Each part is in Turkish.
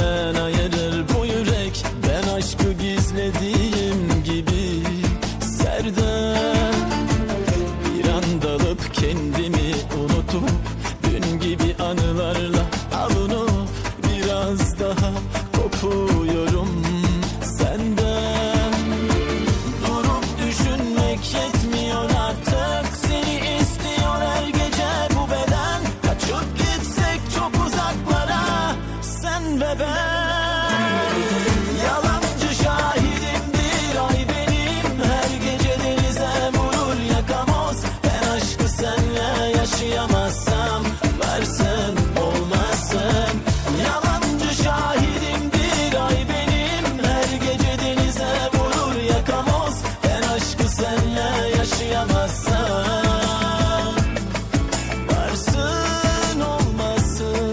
benden ayırır bu yürek. Ben aşkı gizlediğim gibi serdar. Bir an dalıp kendimi unutup dün gibi anılarla avunup biraz daha kopuyorum senden. Durup düşünmek yetmiyor artık, seni istiyor her gece bu beden. Kaçıp gitsek çok uzaklara sen ve ben. Yalancı şahidimdir ay benim, her gece denize vurur yakamoz. Ben aşkı senle yaşayamazsam varsın olmazsın. Yalancı şahidimdir ay benim, her gece denize vurur yakamoz. Ben aşkı senle yaşayamazsam varsın olmazsın.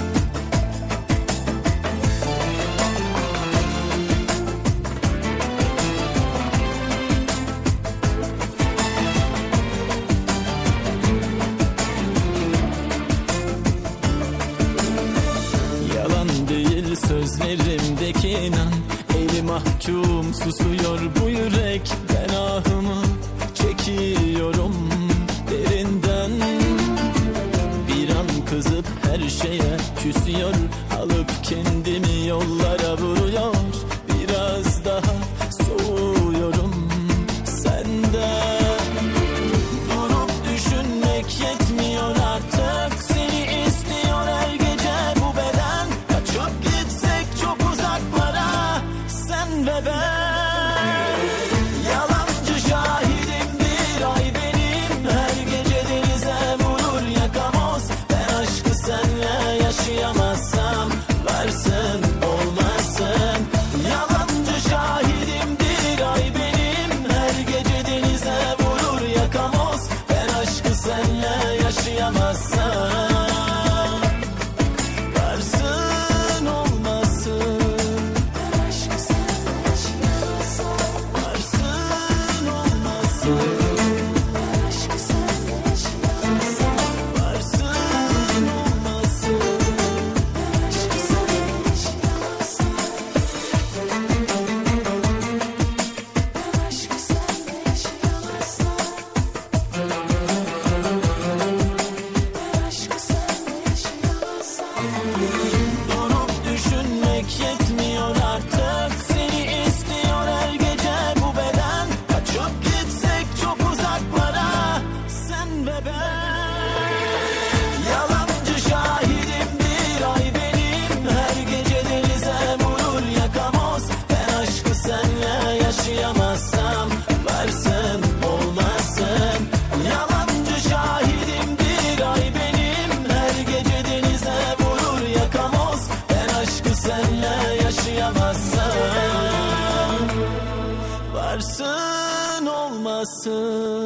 Yalan değil sözlerimdeki inan, eli mahkum susuyor bu yürek. Ben ahımı çekiyorum derinden. Bir an kızıp her şeye küsüyor, alıp kendimi yollara vuruyor. Biraz daha soğuyorum senden. Durup düşünmek yetmiyor artık, seni istiyor her gece bu beden. Kaçıp gitsek çok uzaklara sen ve ben. Yalancı şahidimdir ay benim, her gece denize vurur yakamoz. Ben aşkı senle yaşayamazsam varsın olmazsın. Yalancı şahidimdir ay benim, her gece denize vurur yakamoz. Ben aşkı senle yaşayamazsam varsın olmazsın. Ben aşkı senle yaşayamazsam varsın olmazsın. Ben aşkı senle yaşayamazsam varsın olmazsın. Ben aşkı senle yaşayamazsam. Ben aşkı senle yaşayamazsam. Ben aşkı senle yaşayamazsam. Durup düşünmek yetmiyor artık, seni istiyor her gece bu beden. Kaçıp gitsek çok uzaklara sen ve ben. Yalancı şahidimdir ay benim, her gece denize vurur yakamoz. Ben aşkı senle yaşayamazsam varsın olmazsın. Yalancı şahidimdir ay benim, her gece denize vurur yakamoz. Ben aşkı senle yaşayamazsam varsın olmazsın.